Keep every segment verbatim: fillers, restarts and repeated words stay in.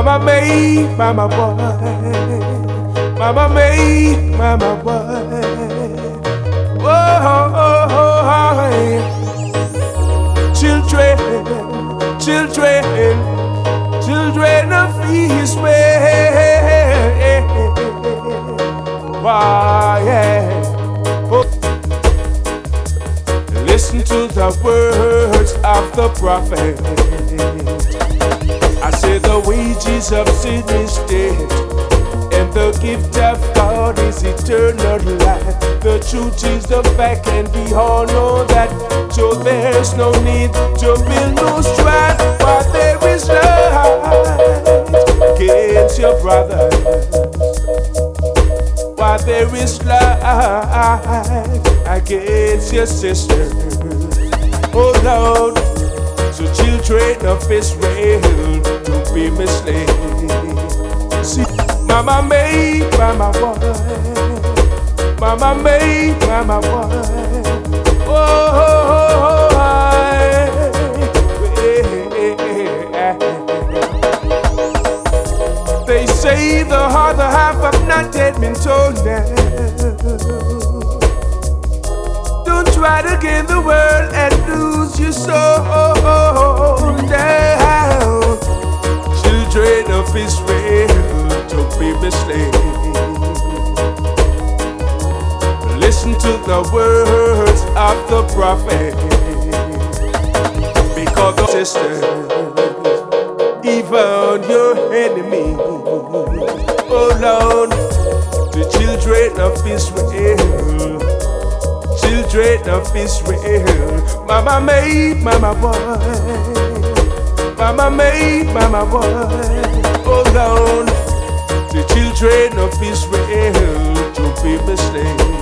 Mama May, Mama boy, Mama May, Mama boy. Oh, oh, oh, oh, children, children, children of Israel. Why, yeah. Oh. Listen to the words of the prophet. I say the wages of sin is dead, and the gift of God is eternal life. The truth is the fact, and we all know that. So there's no need to build no strife, but there is light against your brothers. While there is light against your sisters. Oh Lord, so children of Israel, don't be misled. See, Mama May, Mama boy, Mama May, Mama boy. Oh, oh, oh, oh, they say the other half have not yet been told now. Don't try to gain the world and lose your soul down. Children of Israel, don't be misled. Listen to the words of the prophet. Because the sisters, even your enemy, oh Lord, the children of Israel, children of Israel. Mama May, Mama boy, Mama May, Mama boy. Oh Lord, the children of Israel, don't be misled.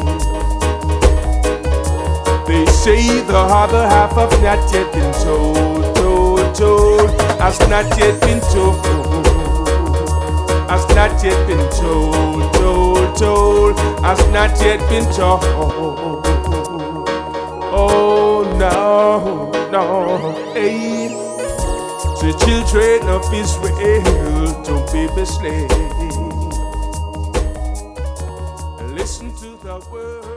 They say the other half have not yet been told, told, told, has not yet been told, has not yet been told, told, told, has not yet been told. Oh no, no, hey. The children of Israel, don't be misled. Listen to the word.